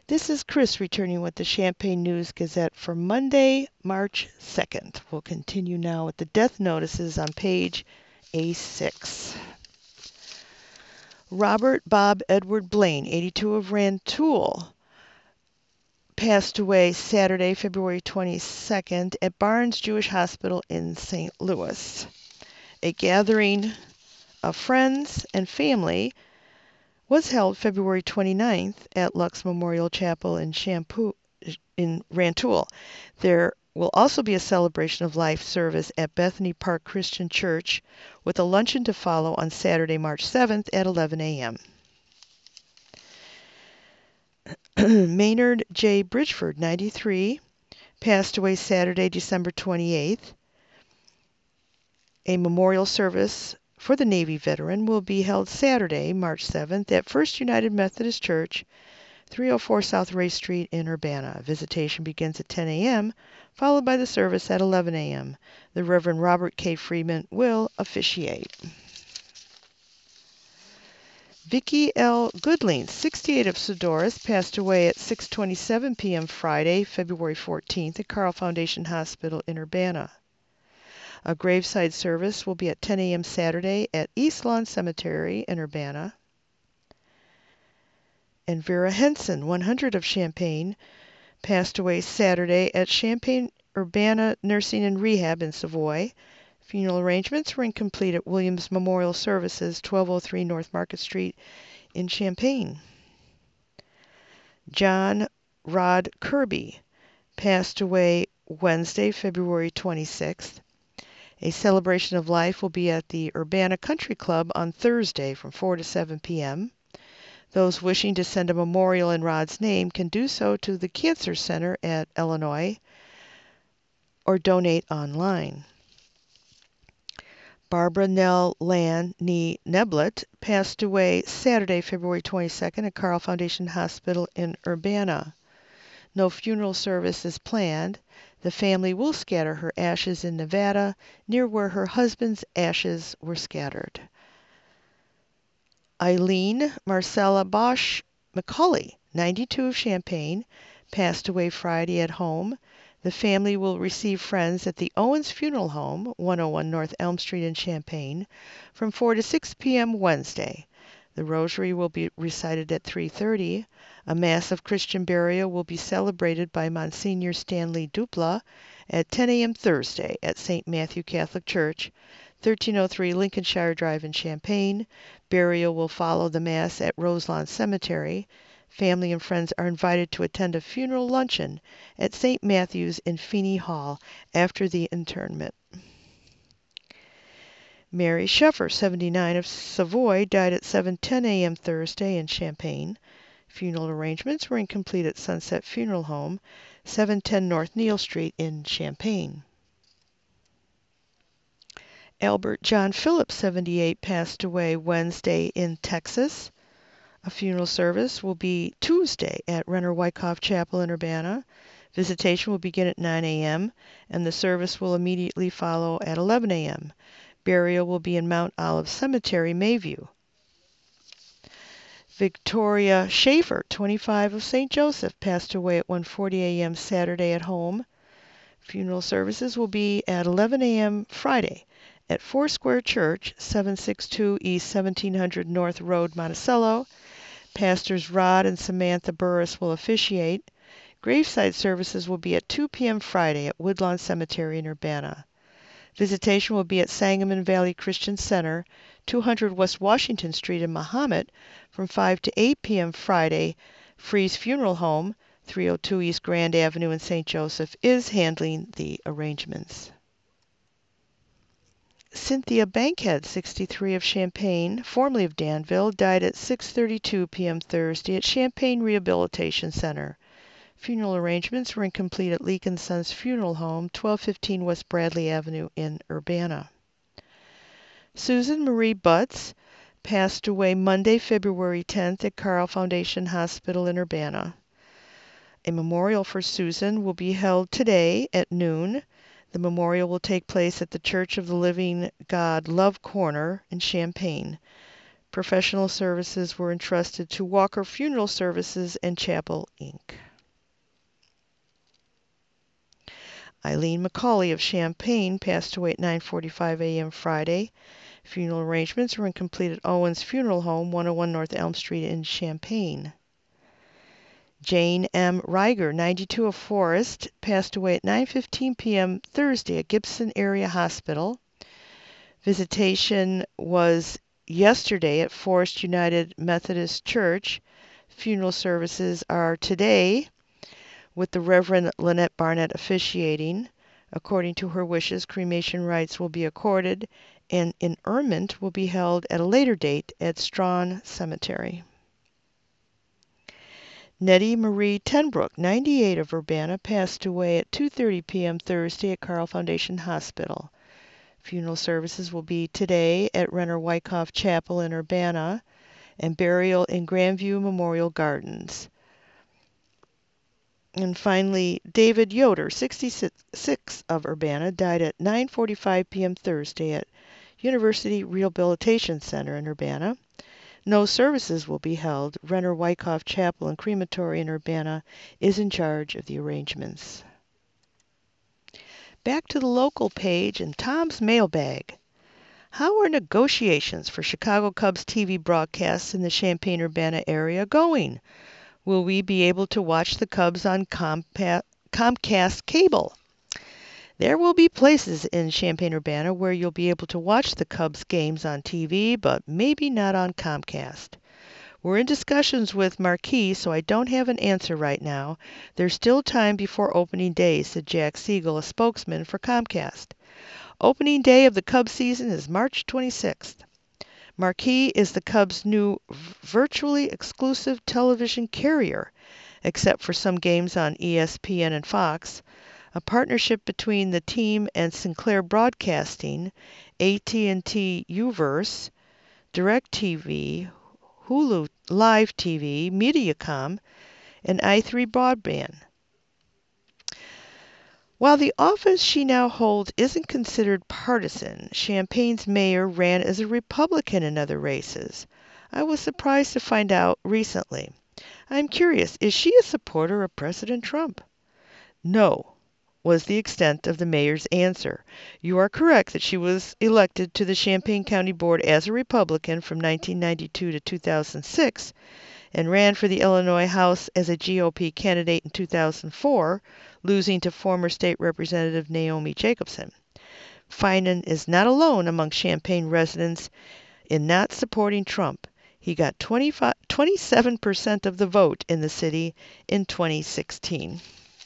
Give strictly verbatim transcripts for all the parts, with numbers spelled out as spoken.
This is Chris returning with the Champaign News Gazette for Monday, March second. We'll continue now with the death notices on page A six. Robert Bob Edward Blaine, eighty-two, of Rantoul, passed away Saturday, February twenty-second at Barnes Jewish Hospital in Saint Louis. A gathering of friends and family was held February twenty-ninth at Lux Memorial Chapel in Shampoo, in Rantoul. There will also be a celebration of life service at Bethany Park Christian Church with a luncheon to follow on Saturday, March seventh at eleven a.m. Maynard J. Bridgeford, ninety-three, passed away Saturday, December twenty-eighth. A memorial service for the Navy veteran will be held Saturday, March seventh at First United Methodist Church, three oh four South Ray Street in Urbana. Visitation begins at ten a.m., followed by the service at eleven a.m. The Reverend Robert K. Freeman will officiate. Vicki L. Goodling, sixty-eight, of Sodorus, passed away at six twenty-seven p.m. Friday, February fourteenth at Carl Foundation Hospital in Urbana. A graveside service will be at ten a.m. Saturday at East Lawn Cemetery in Urbana. And Vera Henson, one hundred, of Champaign, passed away Saturday at Champaign Urbana Nursing and Rehab in Savoy. Funeral arrangements were incomplete at Williams Memorial Services, twelve oh three North Market Street in Champaign. John Rod Kirby passed away Wednesday, February twenty-sixth. A celebration of life will be at the Urbana Country Club on Thursday from four to seven p.m. Those wishing to send a memorial in Rod's name can do so to the Cancer Center at Illinois or donate online. Barbara Nell Lan Nee Neblet passed away Saturday, February twenty-second at Carl Foundation Hospital in Urbana. No funeral service is planned. The family will scatter her ashes in Nevada, near where her husband's ashes were scattered. Eileen Marcella Bosch McCulley, ninety-two, of Champaign, passed away Friday at home. The family will receive friends at the Owens Funeral Home, one oh one North Elm Street in Champaign, from four to six p.m. Wednesday. The rosary will be recited at three thirty. A Mass of Christian burial will be celebrated by Monsignor Stanley Dupla at ten a.m. Thursday at Saint Matthew Catholic Church, thirteen oh three Lincolnshire Drive in Champaign. Burial will follow the Mass at Roselawn Cemetery. Family and friends are invited to attend a funeral luncheon at Saint Matthew's in Feeney Hall after the interment. Mary Sheffer, seventy-nine, of Savoy, died at seven ten a.m. Thursday in Champaign. Funeral arrangements were incomplete at Sunset Funeral Home, seven ten North Neal Street in Champaign. Albert John Phillips, seventy-eight, passed away Wednesday in Texas. A funeral service will be Tuesday at Renner Wyckoff Chapel in Urbana. Visitation will begin at nine a.m. and the service will immediately follow at eleven a.m. Burial will be in Mount Olive Cemetery, Mayview. Victoria Schaefer, twenty-five, of Saint Joseph, passed away at one forty a.m. Saturday at home. Funeral services will be at eleven a.m. Friday at Foursquare Church, seven sixty-two East seventeen hundred North Road, Monticello. Pastors Rod and Samantha Burris will officiate. Graveside services will be at two p.m. Friday at Woodlawn Cemetery in Urbana. Visitation will be at Sangamon Valley Christian Center, two hundred West Washington Street in Mahomet, from five to eight p.m. Friday. Freeze Funeral Home, three oh two East Grand Avenue in Saint Joseph, is handling the arrangements. Cynthia Bankhead, sixty-three, of Champaign, formerly of Danville, died at six thirty-two p.m. Thursday at Champaign Rehabilitation Center. Funeral arrangements were incomplete at Leek and Sons Funeral Home, twelve fifteen West Bradley Avenue in Urbana. Susan Marie Butts passed away Monday, February tenth at Carl Foundation Hospital in Urbana. A memorial for Susan will be held today at noon. The memorial will take place at the Church of the Living God Love Corner in Champaign. Professional services were entrusted to Walker Funeral Services and Chapel, Incorporated. Eileen McCauley of Champaign passed away at nine forty-five a m Friday. Funeral arrangements were incomplete at Owens Funeral Home, one oh one North Elm Street in Champaign. Jane M. Reiger, ninety-two, of Forest, passed away at nine fifteen p m Thursday at Gibson Area Hospital. Visitation was yesterday at Forest United Methodist Church. Funeral services are today, with the Reverend Lynette Barnett officiating. According to her wishes, cremation rites will be accorded, and interment will be held at a later date at Strawn Cemetery. Nettie Marie Tenbrook, ninety-eight, of Urbana, passed away at two thirty p m Thursday at Carle Foundation Hospital. Funeral services will be today at Renner Wyckoff Chapel in Urbana, and burial in Grandview Memorial Gardens. And finally, David Yoder, sixty-six, of Urbana, died at nine forty-five p m Thursday at University Rehabilitation Center in Urbana. No services will be held. Renner Wyckoff Chapel and Crematory in Urbana is in charge of the arrangements. Back to the local page and Tom's mailbag. How are negotiations for Chicago Cubs T V broadcasts in the Champaign-Urbana area going? Will we be able to watch the Cubs on Compa- Comcast cable? There will be places in Champaign-Urbana where you'll be able to watch the Cubs games on T V, but maybe not on Comcast. We're in discussions with Marquee, so I don't have an answer right now. There's still time before opening day, said Jack Siegel, a spokesman for Comcast. Opening day of the Cubs season is March twenty-sixth. Marquee is the Cubs' new virtually exclusive television carrier, except for some games on E S P N and Fox. A partnership between the team and Sinclair Broadcasting, A T and T U-verse, DirecTV, Hulu Live T V, Mediacom, and i three Broadband. While the office she now holds isn't considered partisan, Champaign's mayor ran as a Republican in other races. I was surprised to find out recently. I'm curious, is she a supporter of President Trump? No, was the extent of the mayor's answer. You are correct that she was elected to the Champaign County Board as a Republican from nineteen ninety-two to two thousand six and ran for the Illinois House as a G O P candidate in two thousand four, losing to former state representative Naomi Jacobson. Finan is not alone among Champaign residents in not supporting Trump. He got twenty-five, twenty-seven percent of the vote in the city in twenty sixteen.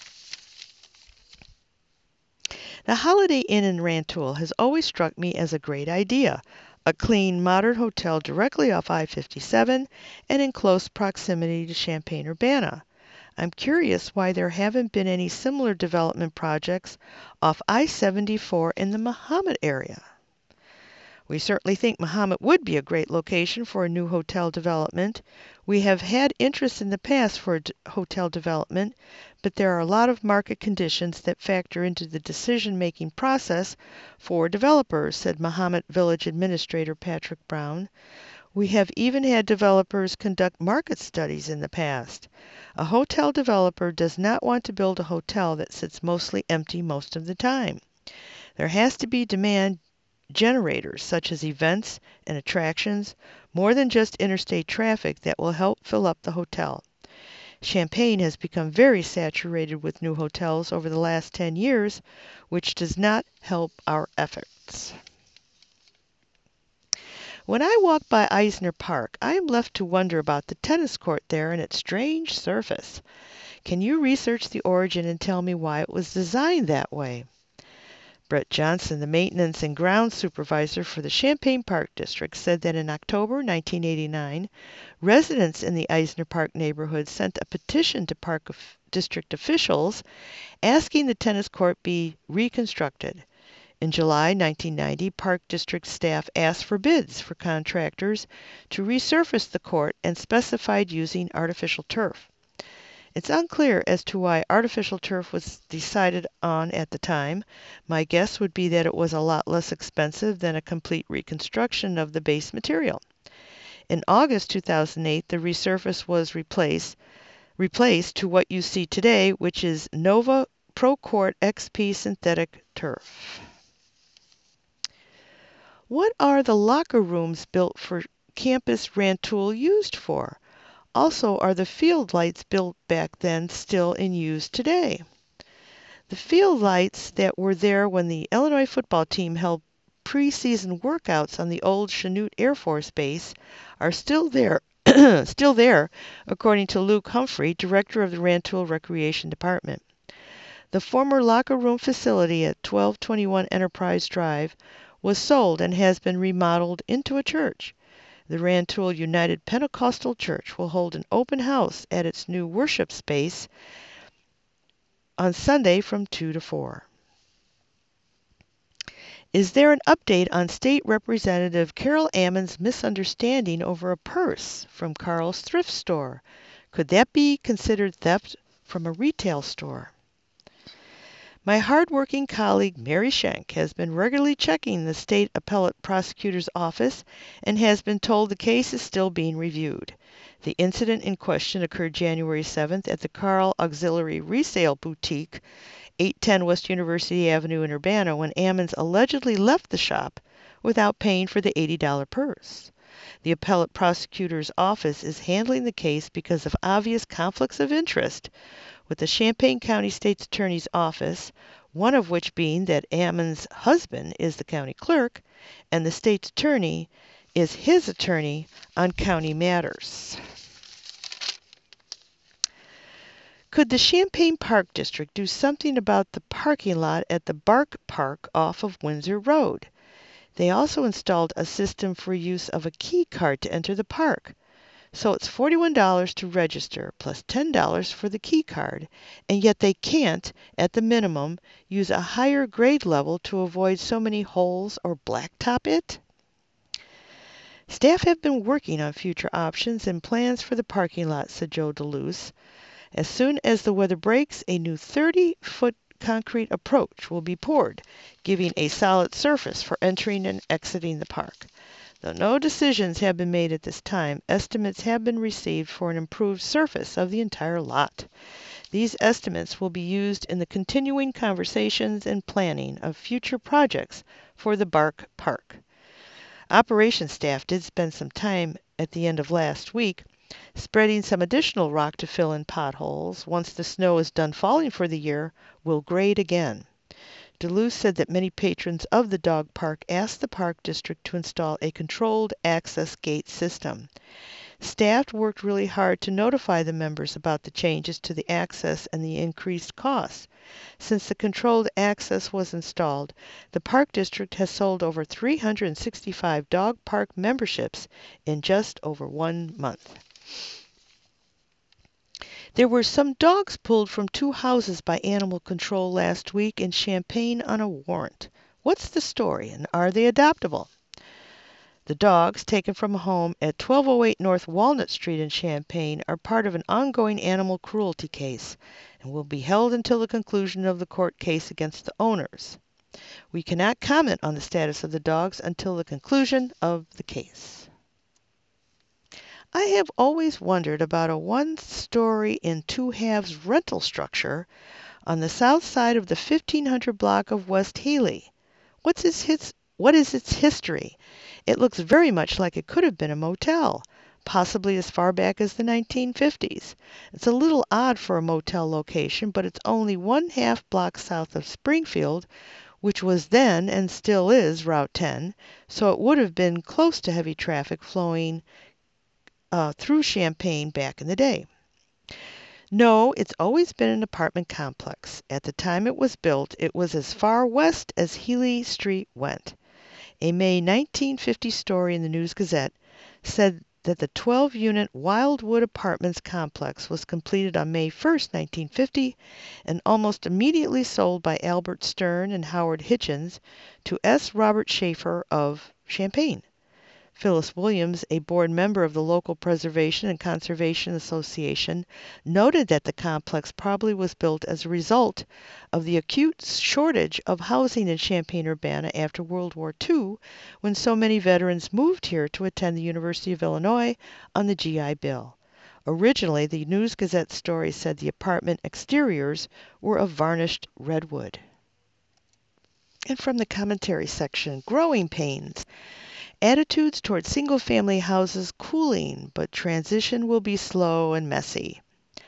The Holiday Inn in Rantoul has always struck me as a great idea. A clean, modern hotel directly off I fifty-seven and in close proximity to Champaign-Urbana. I'm curious why there haven't been any similar development projects off I seventy-four in the Mahomet area. We certainly think Mahomet would be a great location for a new hotel development. We have had interest in the past for a d- hotel development, but there are a lot of market conditions that factor into the decision-making process for developers, said Mahomet Village Administrator Patrick Brown. We have even had developers conduct market studies in the past. A hotel developer does not want to build a hotel that sits mostly empty most of the time. There has to be demand generators such as events and attractions, more than just interstate traffic that will help fill up the hotel. Champaign has become very saturated with new hotels over the last ten years, which does not help our efforts. When I walk by Eisner Park, I am left to wonder about the tennis court there and its strange surface. Can you research the origin and tell me why it was designed that way? Brett Johnson, the maintenance and grounds supervisor for the Champaign Park District, said that in October nineteen eighty-nine, residents in the Eisner Park neighborhood sent a petition to Park of District officials asking the tennis court be reconstructed. In July nineteen ninety, Park District staff asked for bids for contractors to resurface the court and specified using artificial turf. It's unclear as to why artificial turf was decided on at the time. My guess would be that it was a lot less expensive than a complete reconstruction of the base material. In August two thousand eight, the resurface was replaced, replaced to what you see today, which is Nova ProCourt X P synthetic turf. What are the locker rooms built for campus Rantoul used for? Also, are the field lights built back then still in use today? The field lights that were there when the Illinois football team held preseason workouts on the old Chanute Air Force Base are still there, still there, according to Luke Humphrey, director of the Rantoul Recreation Department. The former locker room facility at twelve twenty-one Enterprise Drive was sold and has been remodeled into a church. The Rantoul United Pentecostal Church will hold an open house at its new worship space on Sunday from two to four. Is there an update on State Representative Carol Ammon's misunderstanding over a purse from Carl's thrift store? Could that be considered theft from a retail store? My hardworking colleague Mary Schenk has been regularly checking the state appellate prosecutor's office and has been told the case is still being reviewed. The incident in question occurred January seventh at the Carl Auxiliary Resale Boutique, eight ten West University Avenue in Urbana, when Ammons allegedly left the shop without paying for the eighty dollar purse. The appellate prosecutor's office is handling the case because of obvious conflicts of interest with the Champaign County State's Attorney's Office, one of which being that Ammon's husband is the county clerk and the state's attorney is his attorney on county matters. Could the Champaign Park District do something about the parking lot at the Bark Park off of Windsor Road? They also installed a system for use of a key card to enter the park. So it's forty-one dollars to register plus ten dollars for the key card, and yet they can't, at the minimum, use a higher grade level to avoid so many holes or blacktop it? Staff have been working on future options and plans for the parking lot, said Joe DeLuce. As soon as the weather breaks, a new thirty-foot concrete approach will be poured, giving a solid surface for entering and exiting the park. Though no decisions have been made at this time, estimates have been received for an improved surface of the entire lot. These estimates will be used in the continuing conversations and planning of future projects for the Bark Park. Operations staff did spend some time at the end of last week spreading some additional rock to fill in potholes. Once the snow is done falling for the year, we'll grade again. DeLuce said that many patrons of the dog park asked the park district to install a controlled access gate system. Staff worked really hard to notify the members about the changes to the access and the increased costs. Since the controlled access was installed, the park district has sold over three hundred sixty-five dog park memberships in just over one month. There were some dogs pulled from two houses by animal control last week in Champaign on a warrant. What's the story, and are they adoptable? The dogs, taken from a home at twelve oh eight North Walnut Street in Champaign, are part of an ongoing animal cruelty case and will be held until the conclusion of the court case against the owners. We cannot comment on the status of the dogs until the conclusion of the case. I have always wondered about a one-story in two-halves rental structure on the south side of the fifteen hundred block of West Healy. What's its his, what is its history? It looks very much like it could have been a motel, possibly as far back as the nineteen fifties. It's a little odd for a motel location, but it's only one half block south of Springfield, which was then and still is Route ten, so it would have been close to heavy traffic flowing Uh, through Champaign back in the day. No, it's always been an apartment complex. At the time it was built, it was as far west as Healy Street went. A May nineteen fifty story in the News-Gazette said that the twelve-unit Wildwood Apartments complex was completed on May first, nineteen fifty, and almost immediately sold by Albert Stern and Howard Hitchens to S. Robert Schaefer of Champaign. Phyllis Williams, a board member of the local Preservation and Conservation Association, noted that the complex probably was built as a result of the acute shortage of housing in Champaign-Urbana after World War Two, when so many veterans moved here to attend the University of Illinois on the G I Bill. Originally, the News-Gazette story said the apartment exteriors were of varnished redwood. And from the commentary section, growing pains. Attitudes toward single-family houses cooling, but transition will be slow and messy.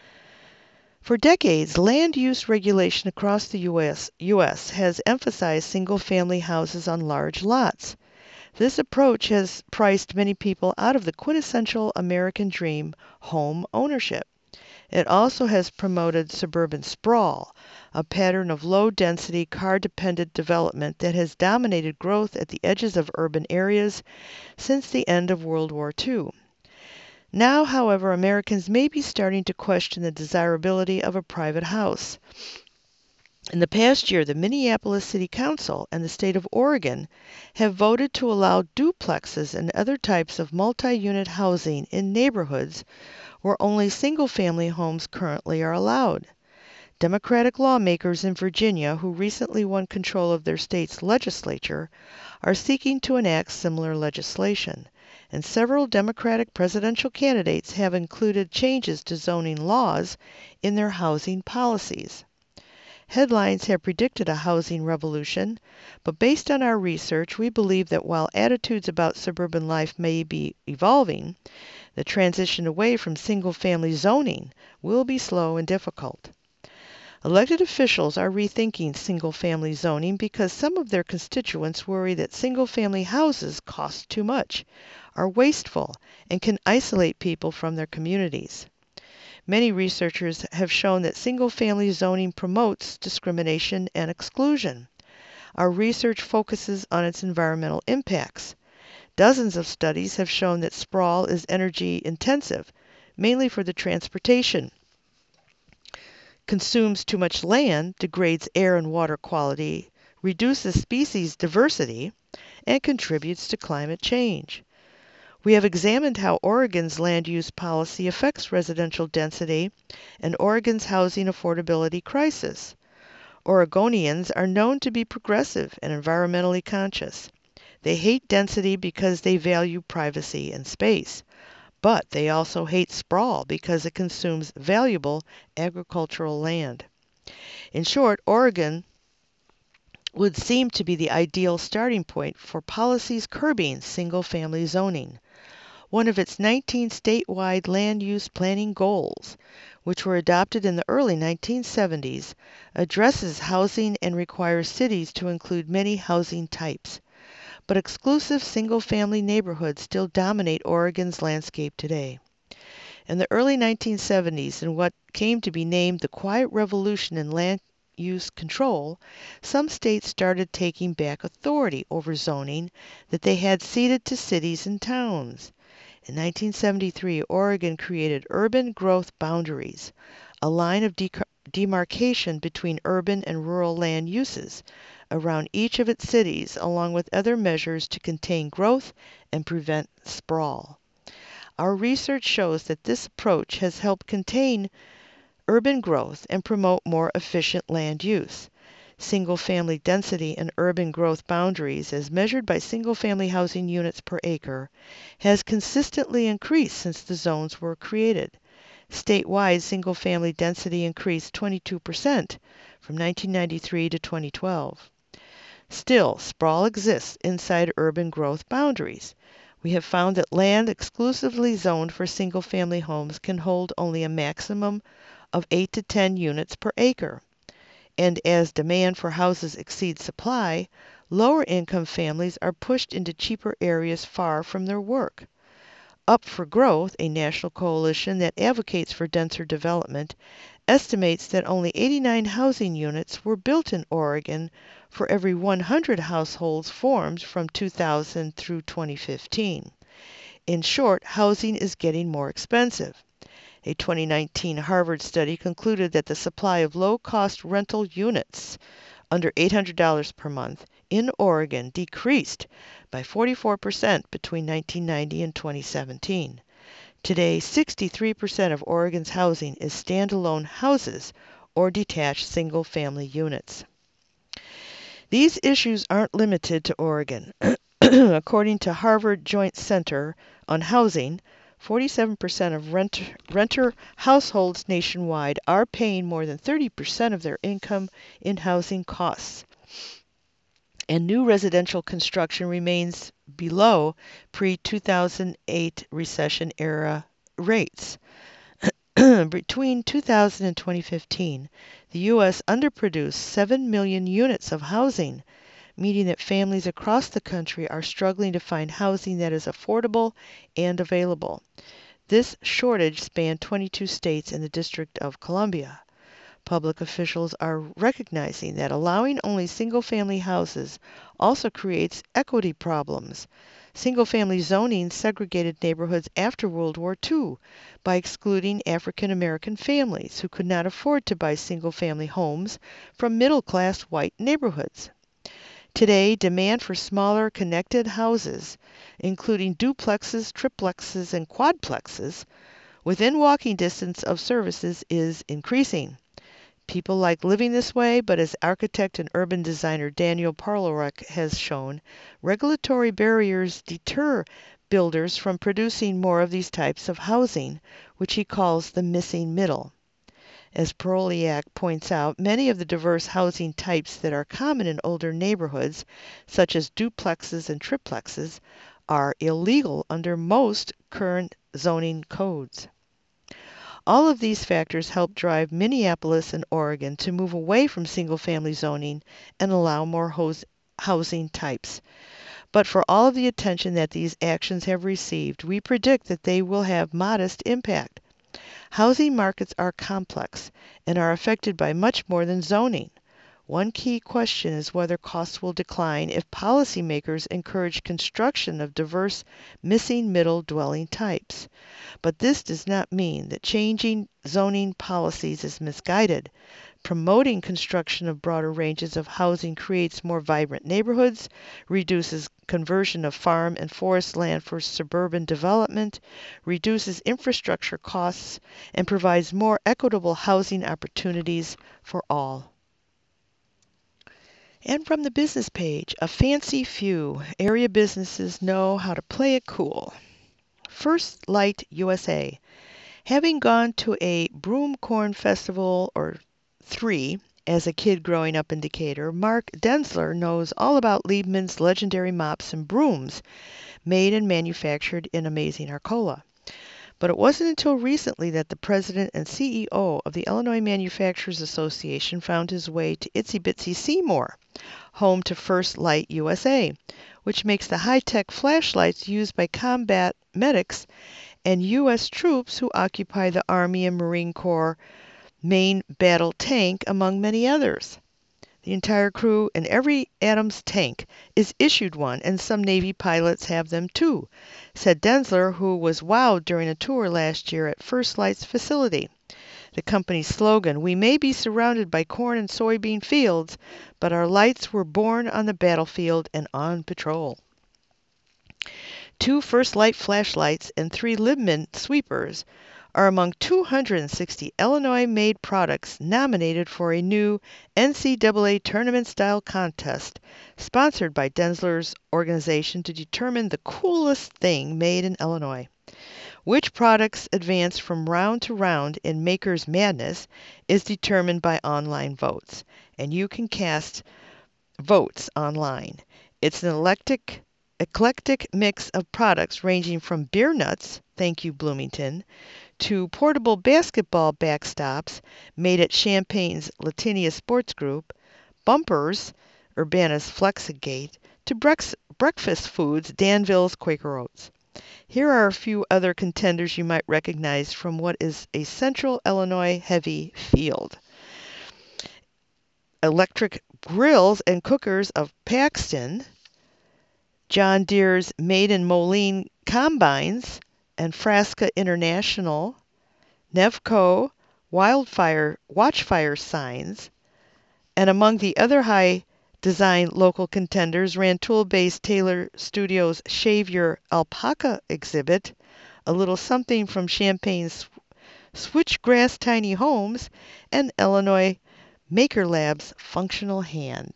For decades, land use regulation across the U S U S has emphasized single-family houses on large lots. This approach has priced many people out of the quintessential American dream, home ownership. It also has promoted suburban sprawl, a pattern of low-density, car-dependent development that has dominated growth at the edges of urban areas since the end of World War Two. Now, however, Americans may be starting to question the desirability of a private house. In the past year, the Minneapolis City Council and the state of Oregon have voted to allow duplexes and other types of multi-unit housing in neighborhoods where only single-family homes currently are allowed. Democratic lawmakers in Virginia, who recently won control of their state's legislature, are seeking to enact similar legislation, and several Democratic presidential candidates have included changes to zoning laws in their housing policies. Headlines have predicted a housing revolution, but based on our research, we believe that while attitudes about suburban life may be evolving, the transition away from single-family zoning will be slow and difficult. Elected officials are rethinking single-family zoning because some of their constituents worry that single-family houses cost too much, are wasteful, and can isolate people from their communities. Many researchers have shown that single-family zoning promotes discrimination and exclusion. Our research focuses on its environmental impacts. Dozens of studies have shown that sprawl is energy intensive, mainly for the transportation, consumes too much land, degrades air and water quality, reduces species diversity, and contributes to climate change. We have examined how Oregon's land use policy affects residential density and Oregon's housing affordability crisis. Oregonians are known to be progressive and environmentally conscious. They hate density because they value privacy and space, but they also hate sprawl because it consumes valuable agricultural land. In short, Oregon would seem to be the ideal starting point for policies curbing single-family zoning. One of its nineteen statewide land use planning goals, which were adopted in the early nineteen seventies, addresses housing and requires cities to include many housing types. But exclusive single-family neighborhoods still dominate Oregon's landscape today. In the early nineteen seventies, in what came to be named the Quiet Revolution in Land Use Control, some states started taking back authority over zoning that they had ceded to cities and towns. In nineteen seventy-three, Oregon created urban growth boundaries, a line of de- demarcation between urban and rural land uses, around each of its cities, along with other measures to contain growth and prevent sprawl. Our research shows that this approach has helped contain urban growth and promote more efficient land use. Single-family density and urban growth boundaries, as measured by single-family housing units per acre, has consistently increased since the zones were created. Statewide, single-family density increased twenty-two percent from nineteen ninety-three to twenty twelve. Still, sprawl exists inside urban growth boundaries. We have found that land exclusively zoned for single-family homes can hold only a maximum of eight to ten units per acre. And as demand for houses exceeds supply, lower-income families are pushed into cheaper areas far from their work. Up for Growth, a national coalition that advocates for denser development, estimates that only eighty-nine housing units were built in Oregon for every one hundred households formed from two thousand through twenty fifteen. In short, housing is getting more expensive. A twenty nineteen Harvard study concluded that the supply of low-cost rental units under eight hundred dollars per month, in Oregon decreased by forty-four percent between nineteen ninety and twenty seventeen. Today, sixty-three percent of Oregon's housing is standalone houses or detached single-family units. These issues aren't limited to Oregon. According to Harvard Joint Center on Housing, forty-seven percent of rent, renter households nationwide are paying more than thirty percent of their income in housing costs. And new residential construction remains below pre two thousand eight recession era rates. Between two thousand and twenty fifteen, the U S underproduced seven million units of housing, meaning that families across the country are struggling to find housing that is affordable and available. This shortage spanned twenty-two states and the District of Columbia. Public officials are recognizing that allowing only single-family houses also creates equity problems. Single-family zoning segregated neighborhoods after World War Two by excluding African American families who could not afford to buy single-family homes from middle-class white neighborhoods. Today, demand for smaller connected houses, including duplexes, triplexes, and quadplexes, within walking distance of services is increasing. People like living this way, but as architect and urban designer Daniel Parlorek has shown, regulatory barriers deter builders from producing more of these types of housing, which he calls the missing middle. As Parlorek points out, many of the diverse housing types that are common in older neighborhoods, such as duplexes and triplexes, are illegal under most current zoning codes. All of these factors help drive Minneapolis and Oregon to move away from single-family zoning and allow more housing types. But for all of the attention that these actions have received, we predict that they will have modest impact. Housing markets are complex and are affected by much more than zoning. One key question is whether costs will decline if policymakers encourage construction of diverse missing middle dwelling types. But this does not mean that changing zoning policies is misguided. Promoting construction of broader ranges of housing creates more vibrant neighborhoods, reduces conversion of farm and forest land for suburban development, reduces infrastructure costs, and provides more equitable housing opportunities for all. And from the business page, a fancy few area businesses know how to play it cool. First Light U S A. Having gone to a broom corn festival or three as a kid growing up in Decatur, Mark Denzler knows all about Liebman's legendary mops and brooms made and manufactured in amazing Arcola. But it wasn't until recently that the president and C E O of the Illinois Manufacturers Association found his way to Itsy Bitsy Seymour, home to First Light U S A, which makes the high-tech flashlights used by combat medics and U S troops who occupy the Army and Marine Corps main battle tank, among many others. The entire crew in every Adams tank is issued one, and some Navy pilots have them too, said Denzler, who was wowed during a tour last year at First Light's facility. The company's slogan, "We may be surrounded by corn and soybean fields, but our lights were born on the battlefield and on patrol." Two First Light flashlights and three Liebman sweepers are among two hundred sixty Illinois-made products nominated for a new N C double A tournament-style contest sponsored by Denzler's organization to determine the coolest thing made in Illinois. Which products advance from round to round in Maker's Madness is determined by online votes, and you can cast votes online. It's an eclectic, eclectic mix of products ranging from beer nuts, thank you Bloomington, to portable basketball backstops made at Champagne's Latinia Sports Group, bumpers, Urbana's Flexigate, to brex- breakfast foods, Danville's Quaker Oats. Here are a few other contenders you might recognize from what is a central Illinois heavy field. Electric grills and cookers of Paxton, John Deere's Made in Moline combines, and Frasca International, Nevco, Wildfire, Watchfire signs, And among the other high design local contenders, Rantoul-based Taylor Studios' Shave Your Alpaca exhibit, a little something from Champagne's Switchgrass Tiny Homes, and Illinois Maker Lab's Functional Hand.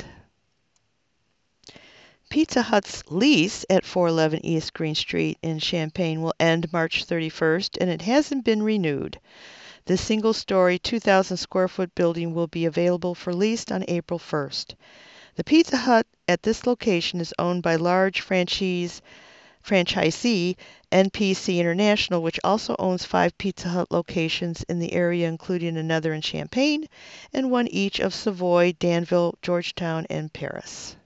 Pizza Hut's lease at four eleven East Green Street in Champaign will end March thirty-first, and it hasn't been renewed. The single-story, two thousand square foot building will be available for lease on April first. The Pizza Hut at this location is owned by large franchise franchisee N P C International, which also owns five Pizza Hut locations in the area, including another in Champaign and one each of Savoy, Danville, Georgetown, and Paris.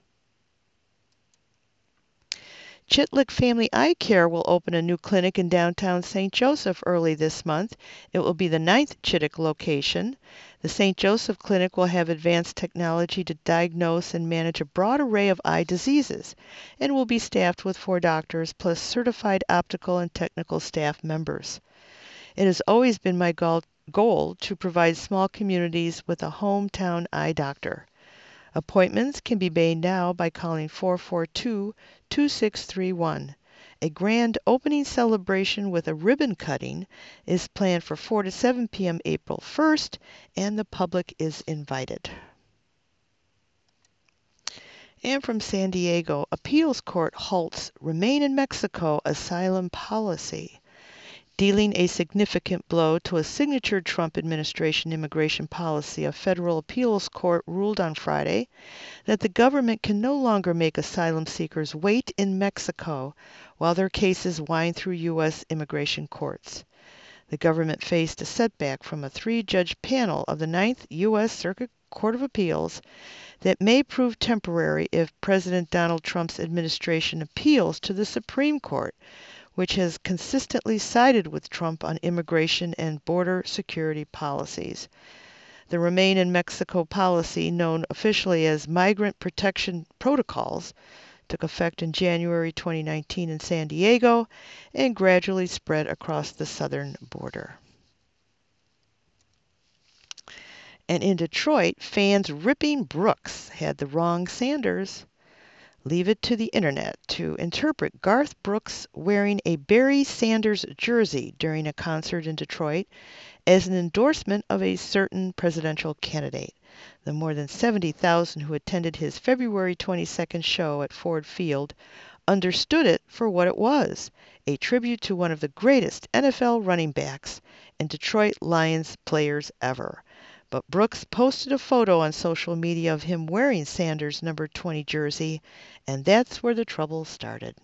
Chitlick Family Eye Care will open a new clinic in downtown Saint Joseph early this month. It will be the ninth Chittick location. The Saint Joseph Clinic will have advanced technology to diagnose and manage a broad array of eye diseases and will be staffed with four doctors plus certified optical and technical staff members. It has always been my goal to provide small communities with a hometown eye doctor. Appointments can be made now by calling four four two, two six three one. A grand opening celebration with a ribbon cutting is planned for four to seven p m April first, and the public is invited. And from San Diego, appeals court halts Remain in Mexico asylum policy. Dealing a significant blow to a signature Trump administration immigration policy, a federal appeals court ruled on Friday that the government can no longer make asylum seekers wait in Mexico while their cases wind through U S immigration courts. The government faced a setback from a three-judge panel of the Ninth U S Circuit Court of Appeals that may prove temporary if President Donald Trump's administration appeals to the Supreme Court, which has consistently sided with Trump on immigration and border security policies. The Remain in Mexico policy, known officially as Migrant Protection Protocols, took effect in January twenty nineteen in San Diego and gradually spread across the southern border. And in Detroit, fans ripping Brooks had the wrong Sanders. Leave it to the internet to interpret Garth Brooks wearing a Barry Sanders jersey during a concert in Detroit as an endorsement of a certain presidential candidate. The more than seventy thousand who attended his February twenty-second show at Ford Field understood it for what it was, a tribute to one of the greatest N F L running backs and Detroit Lions players ever. But Brooks posted a photo on social media of him wearing Sanders' number twenty jersey, and that's where the trouble started.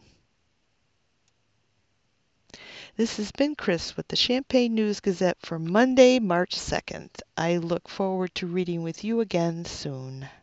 This has been Chris with the Champaign News-Gazette for Monday, March second. I look forward to reading with you again soon.